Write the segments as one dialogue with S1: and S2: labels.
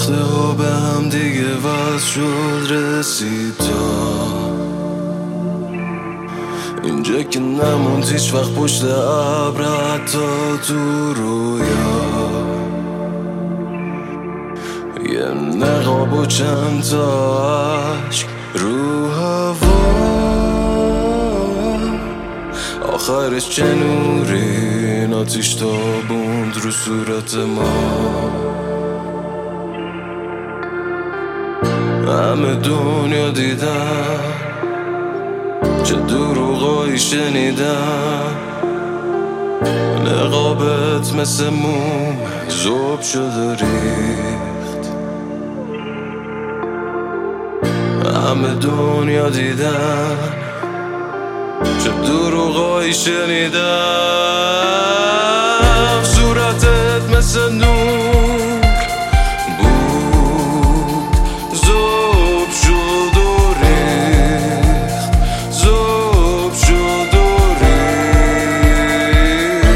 S1: نقطه ها به هم دیگه وصل شد رسید اینجا که نموند هیچ وقت پشت ابر حتی تو رویا یه نقاب و چند تا عشق رو هوا آخرش چه نوری این آتیش تابوند رو صورت ما همه دنیا دیدم چه دروغایی شنیدم نقابت مثل موم ذوب شده ریخت همه دنیا دیدم چه دروغایی شنیدم صورتت مثل نور بود ذوب شد و ریخت ذوب شد و ریخت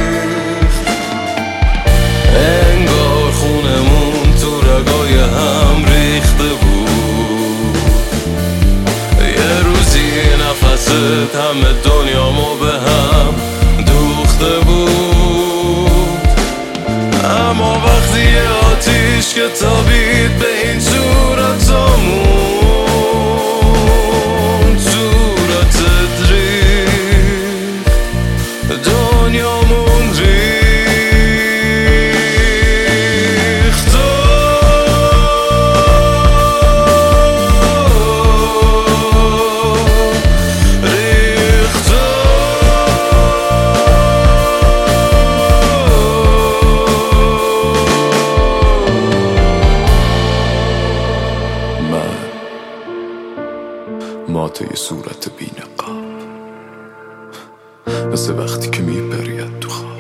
S1: انگار خونمون تو رگای هم ریخته بود یه روزی نفست همه دنیامو به هم دوخته بود اما وقتی یه آتیش که تابید به این صورتامون صورتت ریخت دنیامون ریخت ماته صورت بی نقاب مثل وقتی که میپرید تو خواب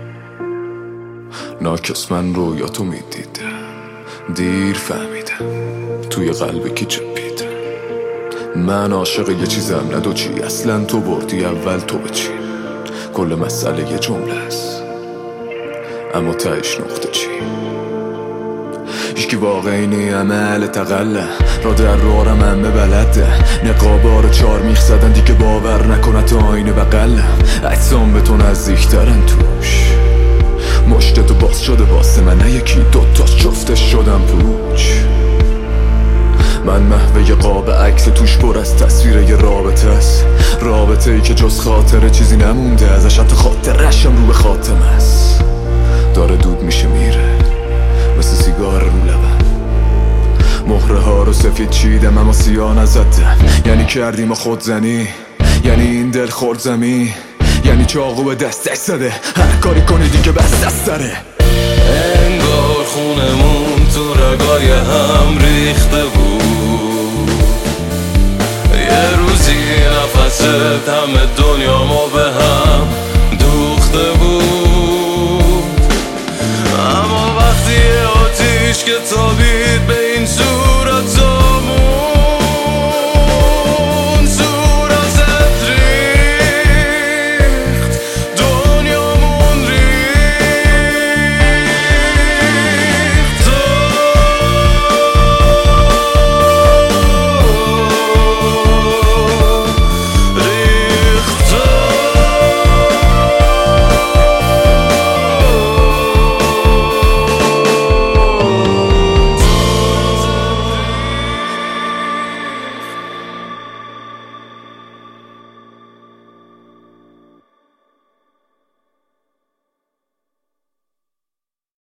S1: ناکس من رویاتو میدیدم دیر فهمیدم توی قلب کی چپیدم من عاشق یه چیزم ندو چی اصلا تو بردی اول تو به چی کل مسئله یه جمله است اما تهش نقطه چی هیچکی واقعی نی عمل تقله را در روارم همه بلده نقابا رو 4 میخ زدن دیگه باور نکنه تو آینه بقلم اجسام به تو نزدیکترن توش مشت تو باز شده واسه من نه یکی دوتاش جفتش شدم پوچ من محوه قاب عکس توش پر از تصویر یه رابطه است رابطه ای که جز خاطره چیزی نمونده ازش حتی خاطرشم رو به خاتم است داره دود میشه میره مثل سیگار رو لبم مهره ها رو سفید چیدم اما سیاه نزدم یعنی کردیم خودزنی یعنی این دل خورد زمین یعنی چاقو به دستش زده هر کاری کنی دیگه بس دست داره انگار خونمون تو رگای هم ریخته بود یه روزی نفست همه دنیامو به هم دوخته بود اما وقتی آتیش که تابید به این